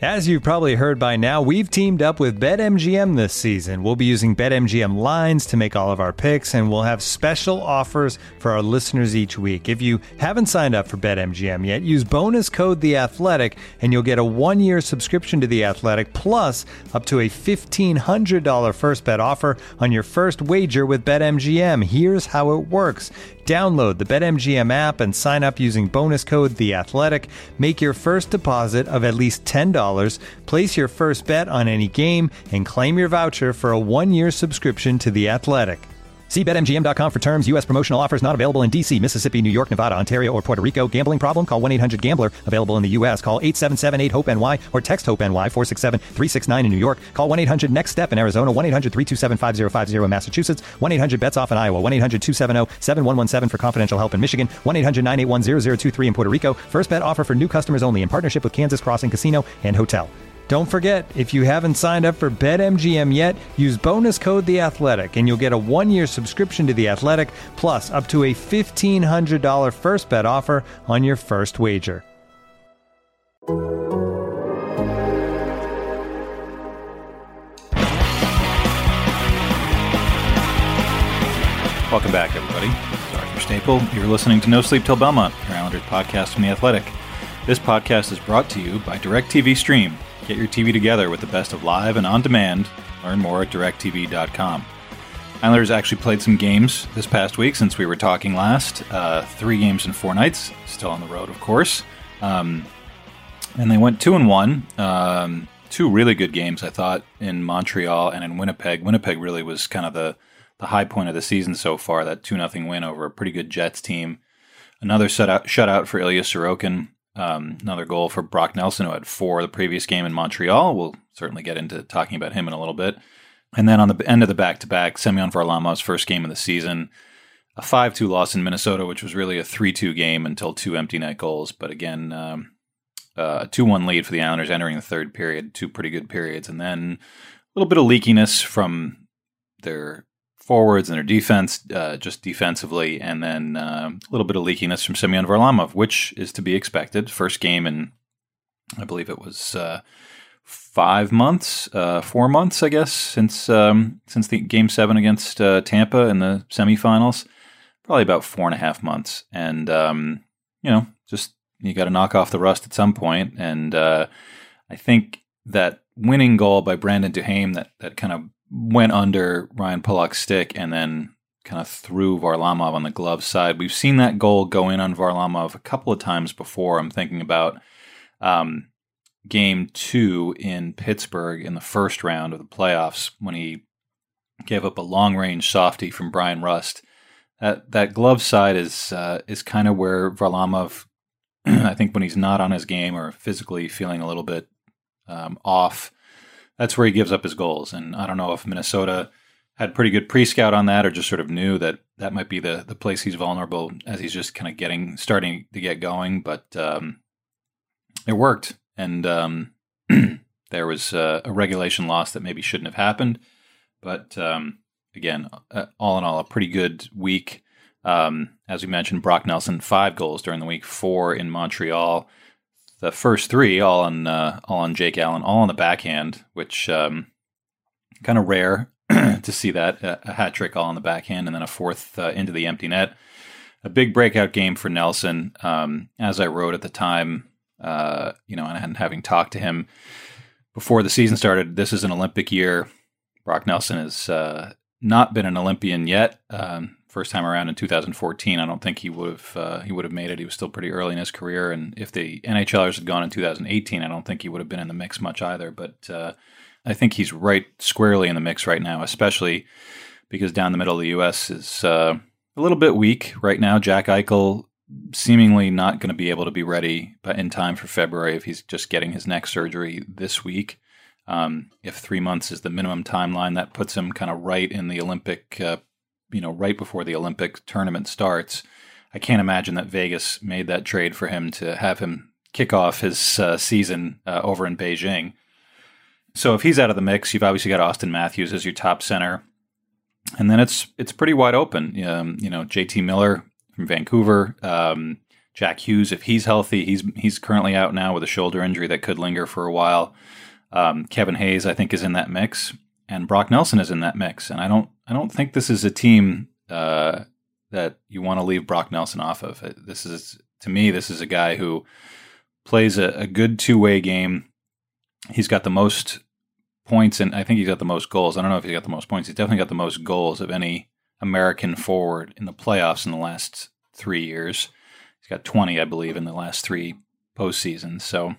As you've probably heard by now, we've teamed up with BetMGM this season. We'll be using BetMGM lines to make all of our picks, and we'll have special offers for our listeners each week. If you haven't signed up for BetMGM yet, use bonus code The Athletic, and you'll get a 1-year subscription to The Athletic, plus up to a $1,500 first bet offer on your first wager with BetMGM. Here's how it works. Download the BetMGM app and sign up using bonus code The Athletic. Make your first deposit of at least $10. Place your first bet on any game and claim your voucher for a 1-year subscription to The Athletic. See BetMGM.com for terms. U.S. promotional offers not available in D.C., Mississippi, New York, Nevada, Ontario, or Puerto Rico. Gambling problem? Call 1-800-GAMBLER. Available in the U.S. Call 877-8-HOPE-NY or text HOPE-NY 467-369 in New York. Call 1-800-NEXT-STEP in Arizona. 1-800-327-5050 in Massachusetts. 1-800-BETS-OFF in Iowa. 1-800-270-7117 for confidential help in Michigan. 1-800-981-0023 in Puerto Rico. First bet offer for new customers only in partnership with Kansas Crossing Casino and Hotel. Don't forget, if you haven't signed up for BetMGM yet, use bonus code The Athletic, and you'll get a 1-year subscription to The Athletic, plus up to a $1,500 first bet offer on your first wager. Welcome back, everybody. This is Arthur Staple. You're listening to No Sleep Till Belmont, your Islanders podcast from The Athletic. This podcast is brought to you by DirecTV Stream. Get your TV together with the best of live and on-demand. Learn more at directtv.com. Islanders actually played some games this past week since we were talking last. 3 games in 4 nights. Still on the road, of course. And they went 2-1. 2 really good games, I thought, in Montreal and in Winnipeg. Winnipeg really was kind of the high point of the season so far, that 2-0 win over a pretty good Jets team. Another shutout for Ilya Sorokin. Another goal for Brock Nelson, who had 4 the previous game in Montreal. We'll certainly get into talking about him in a little bit. And then on the end of the back-to-back, Semyon Varlamov's first game of the season, a 5-2 loss in Minnesota, which was really a 3-2 game until 2 empty net goals. But again, a 2-1 lead for the Islanders entering the third period, 2 pretty good periods. And then a little bit of leakiness from their forwards and their defense, just defensively, and then a little bit of leakiness from Semyon Varlamov, which is to be expected. First game in, I believe it was 4 months, I guess, since the Game 7 against Tampa in the semifinals. Probably about 4.5 months. And, just you got to knock off the rust at some point. And I think that winning goal by Brandon Duhaime that kind of went under Ryan Pulock's stick and then kind of threw Varlamov on the glove side. We've seen that goal go in on Varlamov a couple of times before. I'm thinking about Game 2 in Pittsburgh in the first round of the playoffs when he gave up a long-range softie from Brian Rust. That glove side is kind of where Varlamov, I think when he's not on his game or physically feeling a little bit off, that's where he gives up his goals. And I don't know if Minnesota had pretty good pre-scout on that or just sort of knew that might be the place he's vulnerable as he's just kind of starting to get going. But it worked. And there was a regulation loss that maybe shouldn't have happened. But again, all in all, a pretty good week. As we mentioned, Brock Nelson, 5 goals during the week, 4 in Montreal. The first 3 all on Jake Allen, all on the backhand, which kind of rare to see that, a hat trick all on the backhand, and then a 4th into the empty net. A big breakout game for Nelson. As I wrote at the time, and having talked to him before the season started, this is an Olympic year. Brock Nelson has not been an Olympian yet. First time around in 2014, I don't think he would have made it. He was still pretty early in his career, and if the NHLers had gone in 2018, I don't think he would have been in the mix much either. But I think he's right squarely in the mix right now, especially because down the middle of the U.S. is a little bit weak right now. Jack Eichel seemingly not going to be able to be ready in time for February if he's just getting his neck surgery this week. If 3 months is the minimum timeline, that puts him kind of right in the Olympic right before the Olympic tournament starts. I can't imagine that Vegas made that trade for him to have him kick off his season over in Beijing. So if he's out of the mix, you've obviously got Austin Matthews as your top center. And then it's pretty wide open. JT Miller from Vancouver, Jack Hughes, if he's healthy, he's currently out now with a shoulder injury that could linger for a while. Kevin Hayes, I think, is in that mix, and Brock Nelson is in that mix. And I don't think this is a team that you want to leave Brock Nelson off of. To me, this is a guy who plays a good two-way game. He's got the most points, and I think he's got the most goals. I don't know if he's got the most points. He's definitely got the most goals of any American forward in the playoffs in the last 3 years. He's got 20, I believe, in the last 3 postseasons. So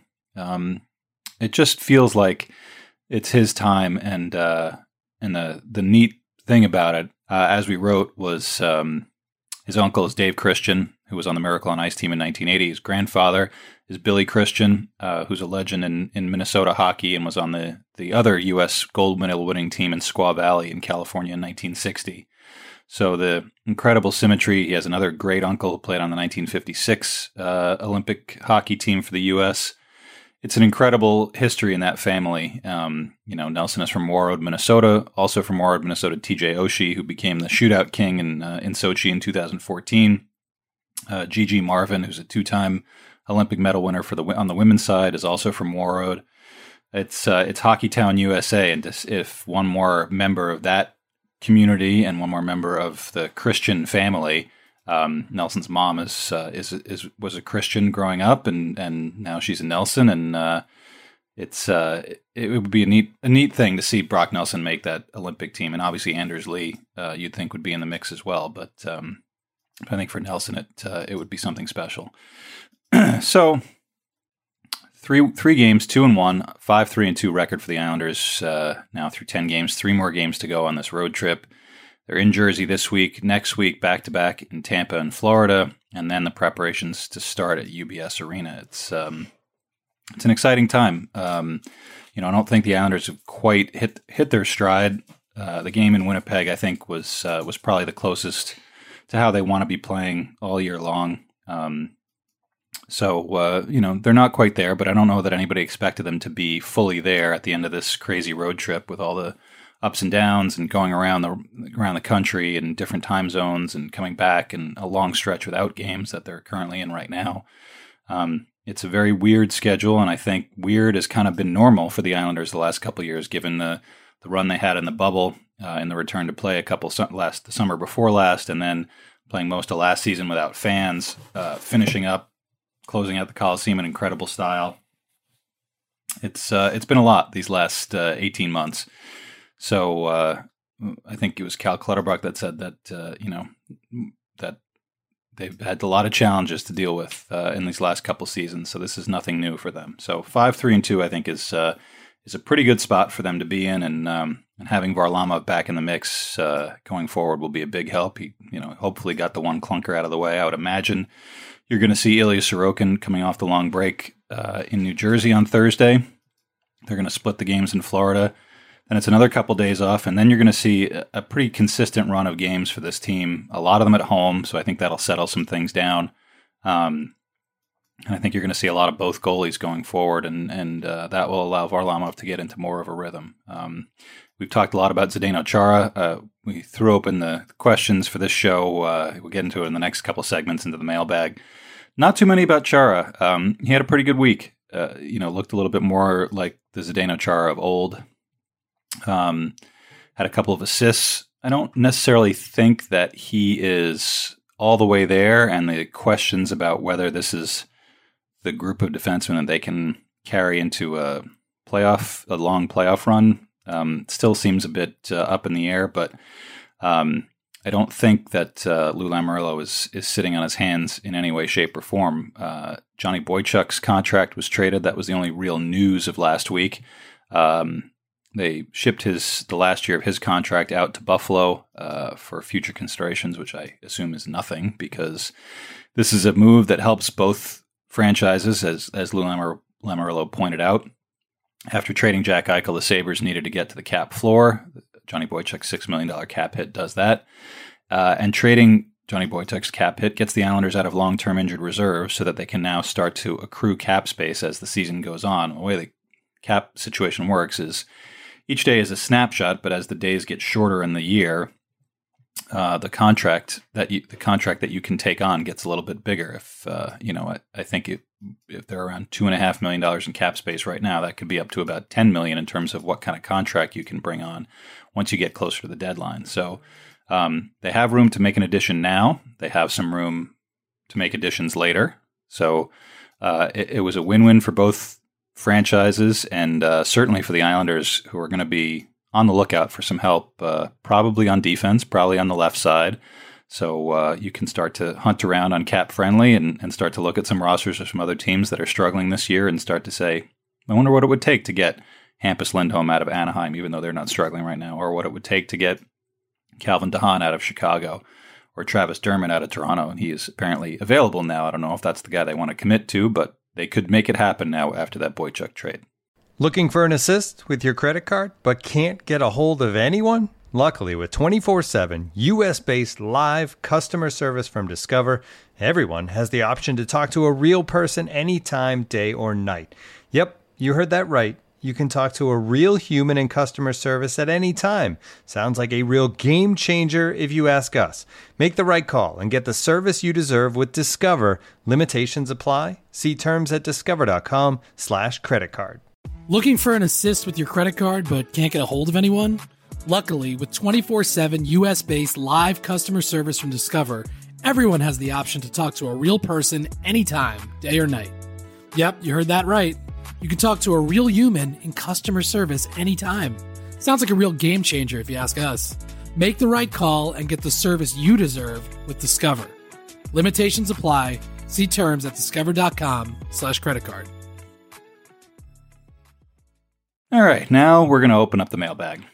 it just feels like it's his time. And the neat thing about it, as we wrote, was his uncle is Dave Christian, who was on the Miracle on Ice team in 1980. His grandfather is Billy Christian, who's a legend in Minnesota hockey and was on the other U.S. gold medal winning team in Squaw Valley in California in 1960. So the incredible symmetry. He has another great uncle who played on the 1956 Olympic hockey team for the U.S. It's an incredible history in that family. Nelson is from Warroad, Minnesota. Also from Warroad, Minnesota, T.J. Oshie, who became the shootout king in Sochi in 2014. Gigi Marvin, who's a 2-time Olympic medal winner on the women's side, is also from Warroad. It's Hockeytown, USA, and if one more member of that community and one more member of the Christian family. Nelson's mom was a Christian growing up, and now she's a Nelson, and it would be a neat thing to see Brock Nelson make that Olympic team, and obviously Anders Lee you'd think would be in the mix as well, but I think for Nelson it would be something special. So three games, 2-1, 5-3-2 record for the Islanders now through 10 games. 3 more games to go on this road trip. They're in Jersey this week. Next week, back-to-back in Tampa and Florida, and then the preparations to start at UBS Arena. It's an exciting time. I don't think the Islanders have quite hit their stride. The game in Winnipeg, I think, was probably the closest to how they want to be playing all year long. So they're not quite there, but I don't know that anybody expected them to be fully there at the end of this crazy road trip with all the ups and downs and going around the country in different time zones and coming back and a long stretch without games that they're currently in right now. It's a very weird schedule, and I think weird has kind of been normal for the Islanders the last couple of years, given the run they had in the bubble, in the return to play the summer before last, and then playing most of last season without fans, closing out the Coliseum in incredible style. It's been a lot these last 18 months. So I think it was Cal Clutterbuck that said that that they've had a lot of challenges to deal with in these last couple seasons. So this is nothing new for them. So 5-3-2 I think is a pretty good spot for them to be in, and having Varlamov back in the mix going forward will be a big help. He hopefully got the one clunker out of the way. I would imagine you're going to see Ilya Sorokin coming off the long break in New Jersey on Thursday. They're going to split the games in Florida. Then it's another couple days off, and then you're going to see a pretty consistent run of games for this team, a lot of them at home, so I think that'll settle some things down. And I think you're going to see a lot of both goalies going forward, and that will allow Varlamov to get into more of a rhythm. We've talked a lot about Zdeno Chara. We threw open the questions for this show. We'll get into it in the next couple segments into the mailbag. Not too many about Chara. He had a pretty good week. Looked a little bit more like the Zdeno Chara of old. Had a couple of assists. I don't necessarily think that he is all the way there, and the questions about whether this is the group of defensemen that they can carry into a long playoff run still seems a bit up in the air, but I don't think that Lou Lamoriello is sitting on his hands in any way, shape, or form. Johnny Boychuk's contract was traded. That was the only real news of last week. They shipped the last year of his contract out to Buffalo for future considerations, which I assume is nothing, because this is a move that helps both franchises, as Lou Lamoriello pointed out. After trading Jack Eichel, the Sabres needed to get to the cap floor. Johnny Boychuk's $6 million cap hit does that. And trading Johnny Boychuk's cap hit gets the Islanders out of long-term injured reserve so that they can now start to accrue cap space as the season goes on. The way the cap situation works is each day is a snapshot, but as the days get shorter in the year, the contract that you can take on gets a little bit bigger. If I think if they're around $2.5 million in cap space right now, that could be up to about $10 million in terms of what kind of contract you can bring on once you get closer to the deadline. So they have room to make an addition now. They have some room to make additions later. So it was a win-win for both franchises, and certainly for the Islanders, who are going to be on the lookout for some help, probably on defense, probably on the left side. So you can start to hunt around on Cap Friendly and start to look at some rosters of some other teams that are struggling this year and start to say, I wonder what it would take to get Hampus Lindholm out of Anaheim, even though they're not struggling right now, or what it would take to get Calvin DeHaan out of Chicago, or Travis Dermott out of Toronto. And he is apparently available now. I don't know if that's the guy they want to commit to, but they could make it happen now after that Boychuk trade. Looking for an assist with your credit card, but can't get a hold of anyone? Luckily, with 24/7 U.S.-based live customer service from Discover, everyone has the option to talk to a real person anytime, day or night. Yep, you heard that right. You can talk to a real human in customer service at any time. Sounds like a real game changer if you ask us. Make the right call and get the service you deserve with Discover. Limitations apply. See terms at discover.com/creditcard. Looking for an assist with your credit card but can't get a hold of anyone? Luckily, with 24/7 U.S.-based live customer service from Discover, everyone has the option to talk to a real person anytime, day or night. Yep, you heard that right. You can talk to a real human in customer service anytime. Sounds like a real game changer if you ask us. Make the right call and get the service you deserve with Discover. Limitations apply. See terms at discover.com/creditcard. All right, now we're going to open up the mailbag.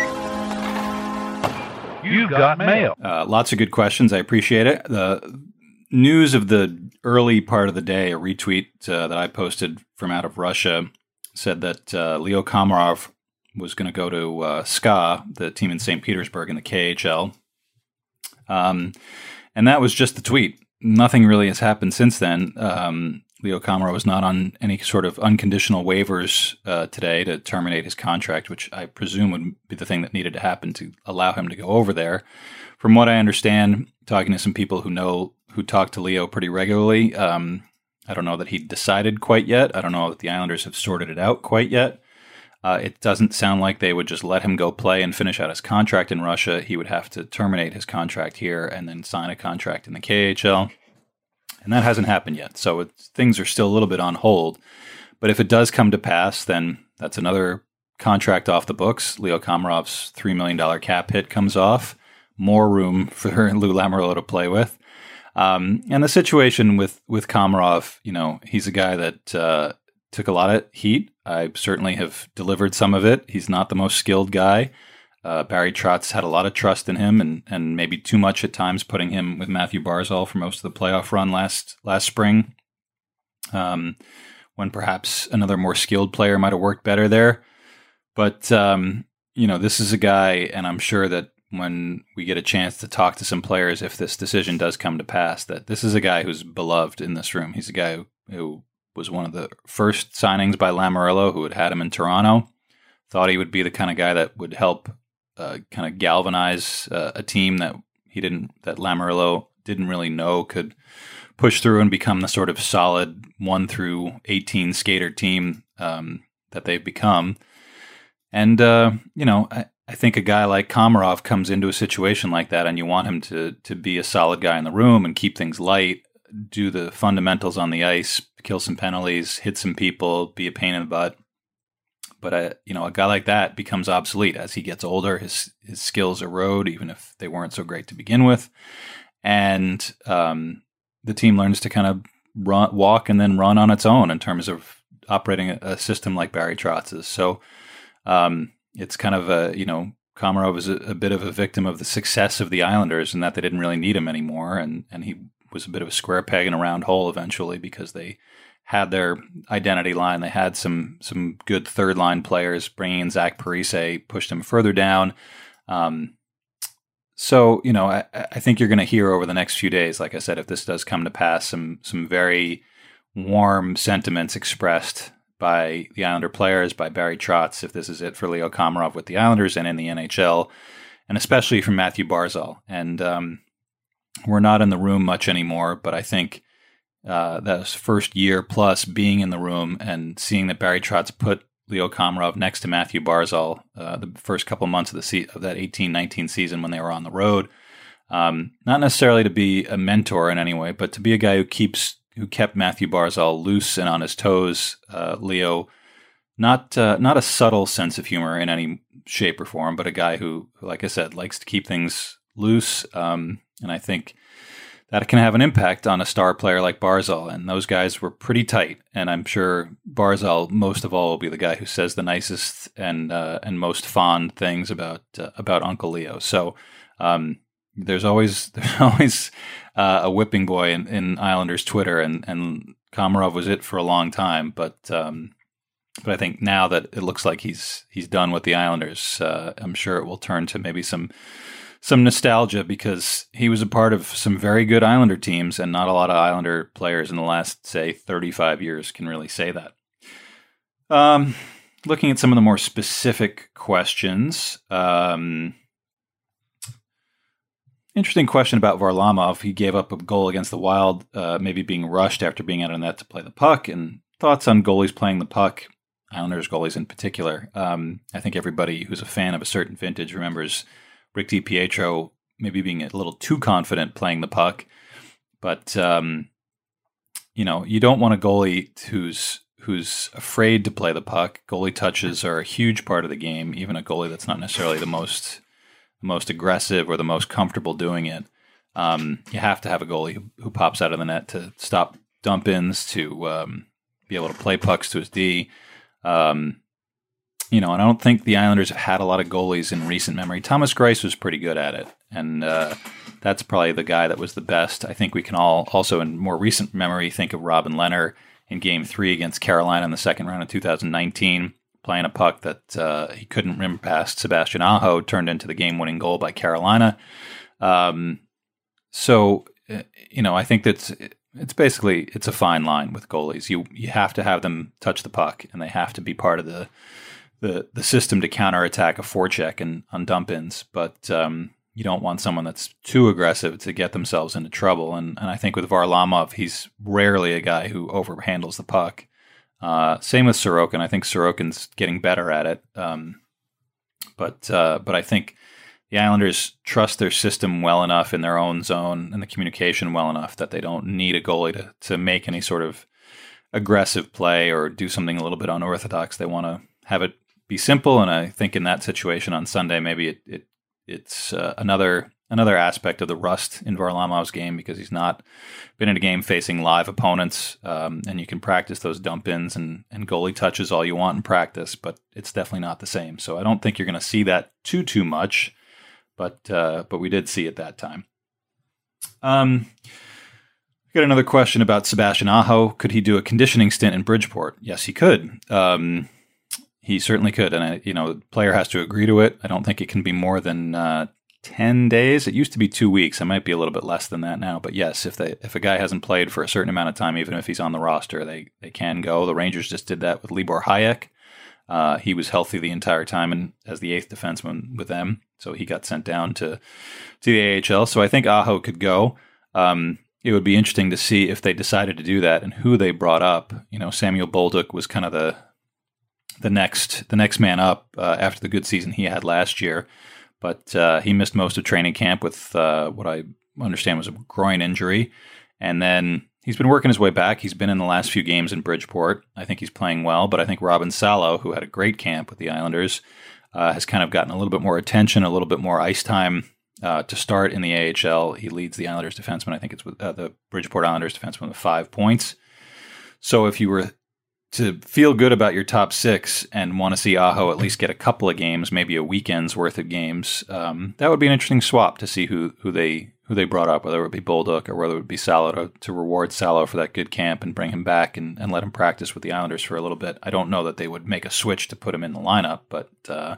You've got mail. Lots of good questions. I appreciate it. The news of the early part of the day, a retweet that I posted from out of Russia, said that Leo Komarov was going to go to SKA, the team in St. Petersburg in the KHL. And that was just the tweet. Nothing really has happened since then. Leo Komarov was not on any sort of unconditional waivers today to terminate his contract, which I presume would be the thing that needed to happen to allow him to go over there. From what I understand, talking to some people who talk to Leo pretty regularly, I don't know that he decided quite yet. I don't know that the Islanders have sorted it out quite yet. It doesn't sound like they would just let him go play and finish out his contract in Russia. He would have to terminate his contract here and then sign a contract in the KHL. And that hasn't happened yet. So things are still a little bit on hold. But if it does come to pass, then that's another contract off the books. Leo Komarov's $3 million cap hit comes off. More room for Lou Lamoriello to play with. And the situation with Komarov, he's a guy that took a lot of heat. I certainly have delivered some of it. He's not the most skilled guy. Barry Trotz had a lot of trust in him and maybe too much at times, putting him with Matthew Barzal for most of the playoff run last spring, when perhaps another more skilled player might have worked better there. But, this is a guy, and I'm sure that when we get a chance to talk to some players, if this decision does come to pass, that this is a guy who's beloved in this room. He's a guy who was one of the first signings by Lamoriello, who had him in Toronto. Thought he would be the kind of guy that would help kind of galvanize a team that Lamoriello didn't really know could push through and become the sort of solid 1 through 18 skater team that they've become. And, I think a guy like Komarov comes into a situation like that, and you want him to be a solid guy in the room and keep things light, do the fundamentals on the ice, kill some penalties, hit some people, be a pain in the butt. But a guy like that becomes obsolete as he gets older. His skills erode, even if they weren't so great to begin with, and the team learns to kind of walk and then run on its own in terms of operating a system like Barry Trotz's. So it's kind of Komarov is a bit of a victim of the success of the Islanders, and that they didn't really need him anymore, and he was a bit of a square peg in a round hole eventually, because they had their identity line. They had some good third line players. Bringing in Zach Parise pushed him further down. So I think you're going to hear over the next few days, like I said, if this does come to pass, some very warm sentiments expressed by the Islander players, by Barry Trotz, if this is it for Leo Komarov with the Islanders and in the NHL. and especially from Matthew Barzal. And we're not in the room much anymore, but I think that first year plus being in the room and seeing that Barry Trotz put Leo Komarov next to Matthew Barzal the first couple months of that 18-19 season when they were on the road, not necessarily to be a mentor in any way, but to be a guy who kept Matthew Barzal loose and on his toes. Leo, not a subtle sense of humor in any shape or form, but a guy who, like I said, likes to keep things loose. And I think that can have an impact on a star player like Barzal. And those guys were pretty tight. And I'm sure Barzal, most of all, will be the guy who says the nicest and most fond things about Uncle Leo. So there's always a whipping boy in Islanders Twitter, and Komarov was it for a long time. But I think now that it looks like he's done with the Islanders, I'm sure it will turn to maybe some nostalgia, because he was a part of some very good Islander teams, and not a lot of Islander players in the last, say, 35 years can really say that. Looking at some of the more specific questions, interesting question about Varlamov. He gave up a goal against the Wild, maybe being rushed after being out of net to play the puck, and thoughts on goalies playing the puck, Islanders goalies in particular. I think everybody who's a fan of a certain vintage remembers Rick DiPietro maybe being a little too confident playing the puck. But, you don't want a goalie who's afraid to play the puck. Goalie touches are a huge part of the game, even a goalie that's not necessarily the most aggressive or the most comfortable doing it. You have to have a goalie who pops out of the net to stop dump-ins, to be able to play pucks to his D. And I don't think the Islanders have had a lot of goalies in recent memory. Thomas Greiss was pretty good at it, and that's probably the guy that was the best. I think we can all also, in more recent memory, think of Robin Lehner in Game 3 against Carolina in the second round of 2019, playing a puck that he couldn't rim past Sebastian Aho, turned into the game-winning goal by Carolina. I think that's... It's a fine line with goalies. You have to have them touch the puck, and they have to be part of the system to counterattack a forecheck and on dump-ins. But you don't want someone that's too aggressive to get themselves into trouble. And I think with Varlamov, he's rarely a guy who overhandles the puck. Same with Sorokin. I think Sorokin's getting better at it. But I think the Islanders trust their system well enough in their own zone and the communication well enough that they don't need a goalie to make any sort of aggressive play or do something a little bit unorthodox. They want to have it be simple, and I think in that situation on Sunday, maybe it's another aspect of the rust in Varlamov's game, because he's not been in a game facing live opponents, and you can practice those dump-ins and goalie touches all you want in practice, but it's definitely not the same. So I don't think you're going to see that too much. But we did see it that time. Got another question about Sebastian Aho. Could he do a conditioning stint in Bridgeport? Yes, he could. He certainly could. And, the player has to agree to it. I don't think it can be more than 10 days. It used to be 2 weeks. It might be a little bit less than that now. But yes, if a guy hasn't played for a certain amount of time, even if he's on the roster, they can go. The Rangers just did that with Libor Hayek. He was healthy the entire time and as the 8th defenseman with them. So he got sent down to the AHL. So I think Aho could go. It would be interesting to see if they decided to do that and who they brought up. Samuel Bolduc was kind of the next man up after the good season he had last year. But he missed most of training camp with what I understand was a groin injury. And then he's been working his way back. He's been in the last few games in Bridgeport. I think he's playing well, but I think Robin Salo, who had a great camp with the Islanders, has kind of gotten a little bit more attention, a little bit more ice time to start in the AHL. He leads the Islanders defenseman. I think it's with the Bridgeport Islanders defenseman with 5 points. So if you were to feel good about your top 6 and want to see Aho at least get a couple of games, maybe a weekend's worth of games, that would be an interesting swap to see who they brought up, whether it would be Bolduc or whether it would be Salo, to reward Salo for that good camp and bring him back and let him practice with the Islanders for a little bit. I don't know that they would make a switch to put him in the lineup, but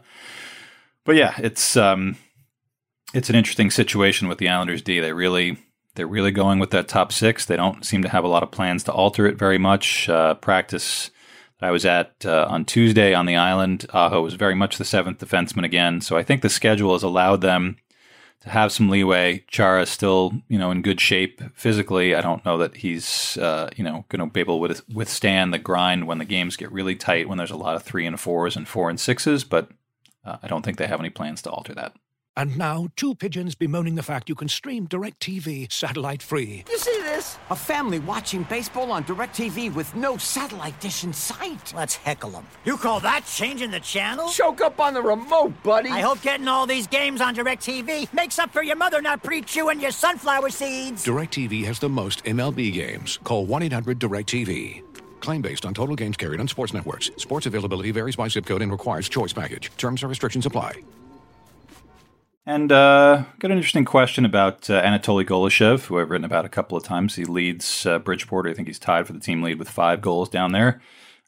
yeah, it's an interesting situation with the Islanders D. They're really going with that top 6. They don't seem to have a lot of plans to alter it very much. The I was at on Tuesday on the island. Aho was very much the seventh defenseman again. So I think the schedule has allowed them to have some leeway. Chara is still, in good shape physically. I don't know that he's, going to be able to withstand the grind when the games get really tight, when there's a lot of 3 and 4s and 4 and 6s, but I don't think they have any plans to alter that. And now, two pigeons bemoaning the fact you can stream DirecTV satellite-free. You see this? A family watching baseball on DirecTV with no satellite dish in sight. Let's heckle them. You call that changing the channel? Choke up on the remote, buddy. I hope getting all these games on DirecTV makes up for your mother not pre-chewing your sunflower seeds. DirecTV has the most MLB games. Call 1-800-DirecTV. Claim based on total games carried on sports networks. Sports availability varies by zip code and requires choice package. Terms and restrictions apply. And got an interesting question about Anatoly Golishev, who I've written about a couple of times. He leads Bridgeport. I think he's tied for the team lead with 5 goals down there.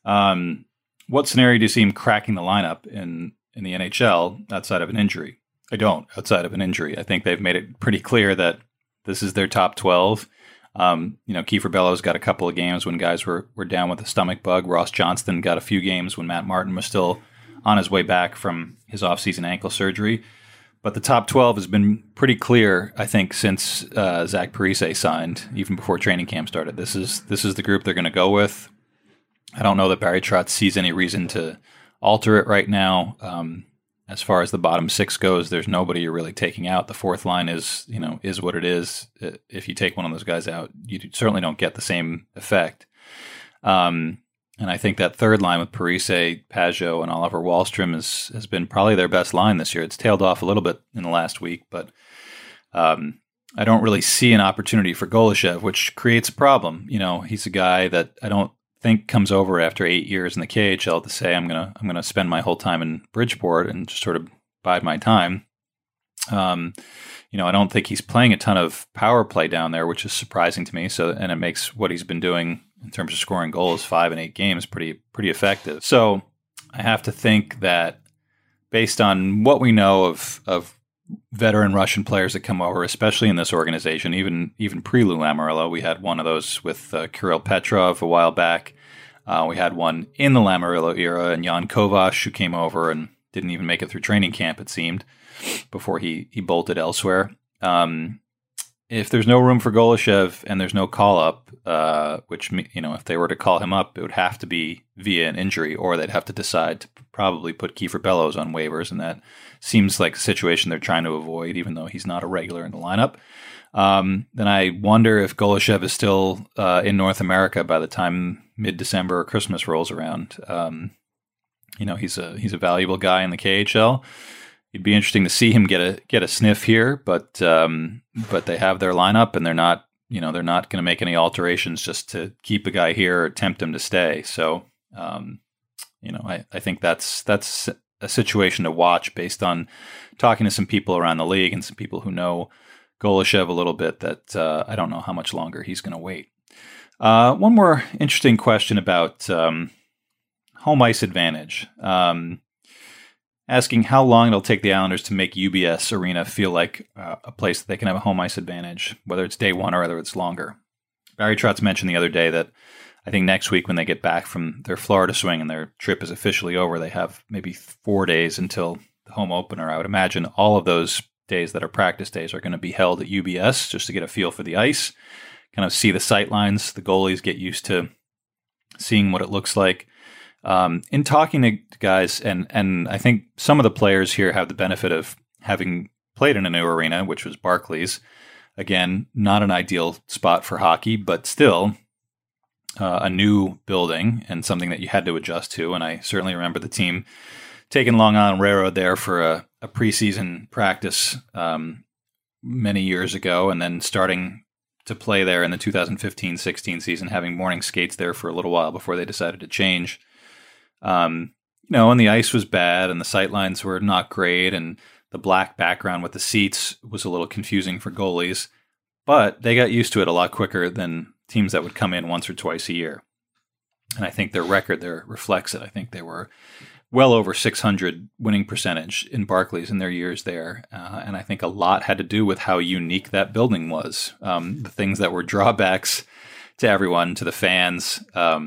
What scenario do you see him cracking the lineup in the NHL outside of an injury? I don't, outside of an injury. I think they've made it pretty clear that this is their top 12. Kiefer Bellows got a couple of games when guys were down with a stomach bug. Ross Johnston got a few games when Matt Martin was still on his way back from his offseason ankle surgery. But the top 12 has been pretty clear, I think, since Zach Parise signed, even before training camp started. This is the group they're going to go with. I don't know that Barry Trotz sees any reason to alter it right now. As far as the bottom 6 goes, there's nobody you're really taking out. The fourth line is what it is. If you take one of those guys out, you certainly don't get the same effect. And I think that third line with Parise, Pajot, and Oliver Wahlstrom has been probably their best line this year. It's tailed off a little bit in the last week, but I don't really see an opportunity for Golishev, which creates a problem. He's a guy that I don't think comes over after 8 years in the KHL to say I'm gonna spend my whole time in Bridgeport and just sort of bide my time. I don't think he's playing a ton of power play down there, which is surprising to me. And it makes what he's been doing in terms of scoring goals 5 and 8 games pretty effective. So I have to think that based on what we know of veteran Russian players that come over, especially in this organization, even pre-Lou Lamoriello, we had one of those with Kirill Petrov a while back. We had one in the Lamoriello era, and Jan Kovac, who came over and didn't even make it through training camp, it seemed, before he bolted elsewhere. If there's no room for Golishev and there's no call-up, which, if they were to call him up, it would have to be via an injury, or they'd have to decide to probably put Kiefer Bellows on waivers, and that seems like a situation they're trying to avoid, even though he's not a regular in the lineup. Then I wonder if Golishev is still in North America by the time mid-December or Christmas rolls around. He's a valuable guy in the KHL. It'd be interesting to see him get a sniff here, but they have their lineup, and they're not going to make any alterations just to keep a guy here or tempt him to stay. So, I think that's a situation to watch based on talking to some people around the league and some people who know Golishev a little bit. That I don't know how much longer he's going to wait. One more interesting question about home ice advantage. Asking how long it'll take the Islanders to make UBS Arena feel like a place that they can have a home ice advantage, whether it's day one or whether it's longer. Barry Trotz mentioned the other day that I think next week when they get back from their Florida swing and their trip is officially over, they have maybe 4 days until the home opener. I would imagine all of those days that are practice days are going to be held at UBS just to get a feel for the ice, kind of see the sight lines, the goalies get used to seeing what it looks like. In talking to guys, and I think some of the players here have the benefit of having played in a new arena, which was Barclays. Again, not an ideal spot for hockey, but still a new building and something that you had to adjust to. And I certainly remember the team taking Long Island Railroad there for a preseason practice many years ago, and then starting to play there in the 2015-16 season, having morning skates there for a little while before they decided to change. And the ice was bad and the sight lines were not great and the black background with the seats was a little confusing for goalies, but they got used to it a lot quicker than teams that would come in once or twice a year. And I think their record there reflects it. I think they were well over 600 winning percentage in Barclays in their years there. And I think a lot had to do with how unique that building was. The things that were drawbacks to everyone, to the fans,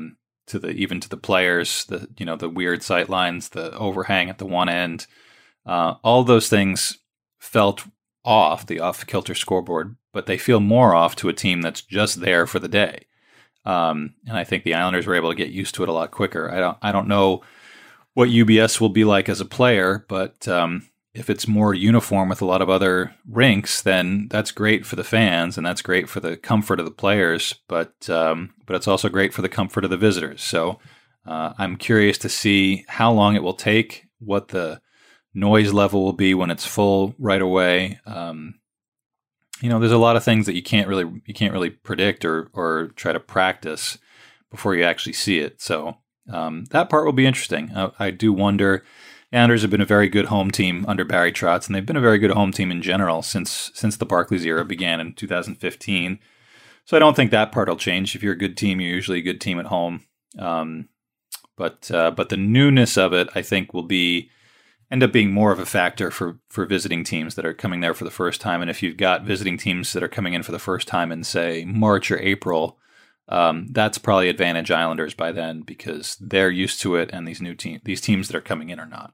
to the players, the weird sight lines, the overhang at the one end. All those things felt off the kilter scoreboard, but they feel more off to a team that's just there for the day. And I think the Islanders were able to get used to it a lot quicker. I don't know what UBS will be like as a player, but if it's more uniform with a lot of other rinks, then that's great for the fans and that's great for the comfort of the players. But it's also great for the comfort of the visitors. So I'm curious to see how long it will take, what the noise level will be when it's full right away. There's a lot of things that you can't really predict or try to practice before you actually see it. So that part will be interesting. I do wonder. Islanders have been a very good home team under Barry Trotz, and they've been a very good home team in general since the Barclays era began in 2015. So I don't think that part will change. If you're a good team, you're usually a good team at home. But the newness of it, I think, will end up being more of a factor for visiting teams that are coming there for the first time. And if you've got visiting teams that are coming in for the first time in, say, March or April, that's probably advantage Islanders by then because they're used to it, and these teams that are coming in are not.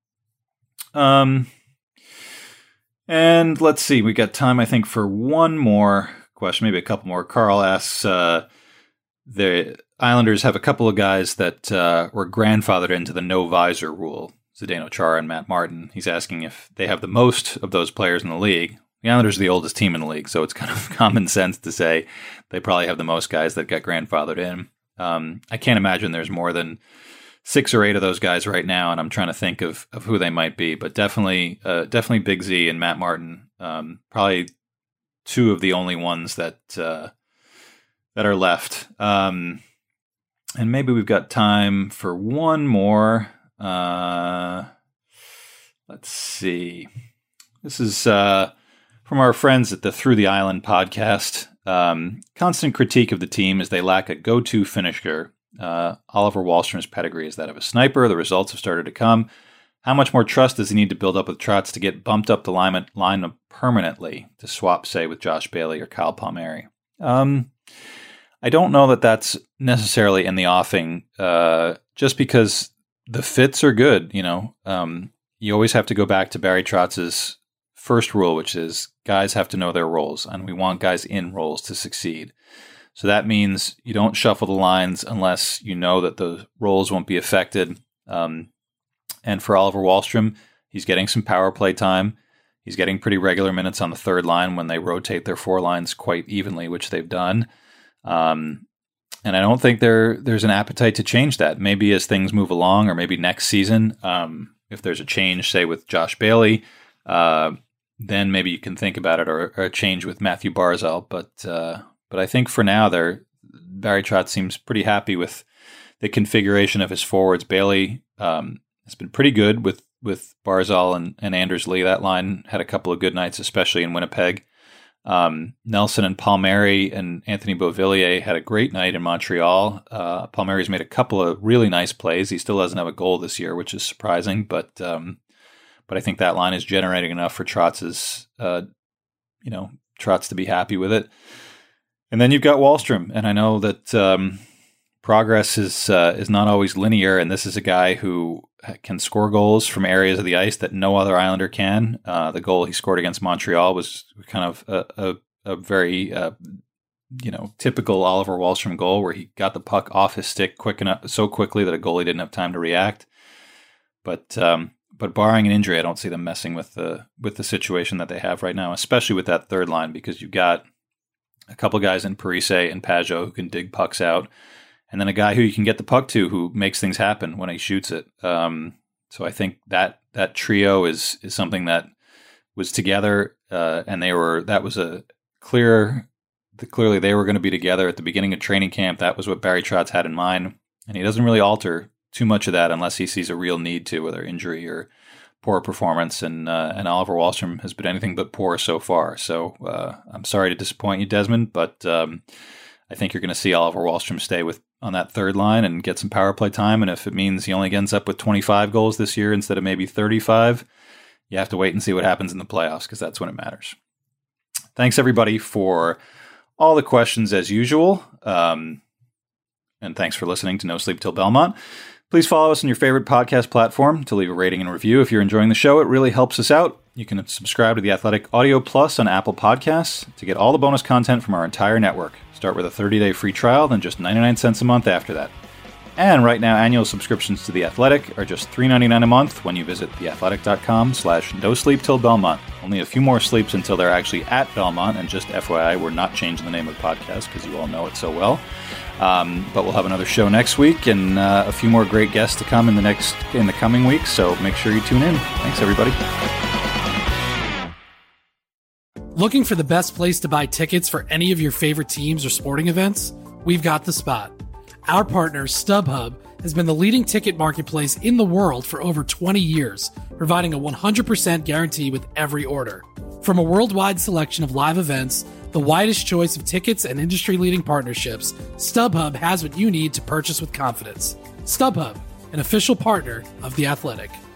And let's see, we got time, I think, for one more question, maybe a couple more. Carl asks, the Islanders have a couple of guys that were grandfathered into the no visor rule, Zdeno Chara and Matt Martin. He's asking if they have the most of those players in the league. The Islanders are the oldest team in the league, so it's kind of common sense to say they probably have the most guys that got grandfathered in. I can't imagine there's more than 6 or 8 of those guys right now, and I'm trying to think of who they might be. But definitely Big Z and Matt Martin, probably 2 of the only ones that are left. And maybe we've got time for one more. Let's see. This is from our friends at the Through the Island podcast. Constant critique of the team is they lack a go-to finisher. Oliver Wahlstrom's pedigree is that of a sniper. The results have started to come. How much more trust does he need to build up with Trotz to get bumped up the line permanently to swap, say, with Josh Bailey or Kyle Palmieri? I don't know that that's necessarily in the offing, just because the fits are good. You always have to go back to Barry Trotz's first rule, which is guys have to know their roles, and we want guys in roles to succeed. So that means you don't shuffle the lines unless you know that the roles won't be affected. And for Oliver Wahlstrom, he's getting some power play time. He's getting pretty regular minutes on the third line when they rotate their 4 lines quite evenly, which they've done. And I don't think there's an appetite to change that. Maybe as things move along, or maybe next season, if there's a change, say with Josh Bailey, then maybe you can think about it, or a change with Matthew Barzal. But I think for now, Barry Trotz seems pretty happy with the configuration of his forwards. Bailey has been pretty good with Barzal and Anders Lee. That line had a couple of good nights, especially in Winnipeg. Nelson and Palmieri and Anthony Beauvillier had a great night in Montreal. Palmieri's made a couple of really nice plays. He still doesn't have a goal this year, which is surprising, but I think that line is generating enough for Trotz's, Trotz to be happy with it. And then you've got Wahlstrom, and I know that progress is not always linear, and this is a guy who can score goals from areas of the ice that no other Islander can. The goal he scored against Montreal was kind of a very typical Oliver Wahlstrom goal, where he got the puck off his stick so quickly that a goalie didn't have time to react. But barring an injury, I don't see them messing with the situation that they have right now, especially with that third line, because you've got a couple guys in Parise and Pajot who can dig pucks out, and then a guy who you can get the puck to who makes things happen when he shoots it. So I think that trio is something that was together, and clearly they were going to be together at the beginning of training camp. That was what Barry Trotz had in mind, and he doesn't really alter too much of that unless he sees a real need to, whether injury or poor performance. And Oliver Wahlstrom has been anything but poor so far. So I'm sorry to disappoint you, Desmond, but I think you're going to see Oliver Wahlstrom stay on that third line and get some power play time. And if it means he only ends up with 25 goals this year instead of maybe 35, you have to wait and see what happens in the playoffs, because that's when it matters. Thanks, everybody, for all the questions as usual. And thanks for listening to No Sleep Till Belmont. Please follow us on your favorite podcast platform to leave a rating and review if you're enjoying the show. It really helps us out. You can subscribe to The Athletic Audio Plus on Apple Podcasts to get all the bonus content from our entire network. Start with a 30-day free trial, then just 99 cents a month after that. And right now, annual subscriptions to The Athletic are just $3.99 a month when you visit theathletic.com/no-sleep-till-Belmont. Only a few more sleeps until they're actually at Belmont, and just FYI, we're not changing the name of the podcast because you all know it so well. But we'll have another show next week and a few more great guests to come in the coming weeks, so make sure you tune in. Thanks, everybody. Looking for the best place to buy tickets for any of your favorite teams or sporting events? We've got the spot. Our partner, StubHub, has been the leading ticket marketplace in the world for over 20 years, providing a 100% guarantee with every order. From a worldwide selection of live events, the widest choice of tickets and industry-leading partnerships, StubHub has what you need to purchase with confidence. StubHub, an official partner of The Athletic.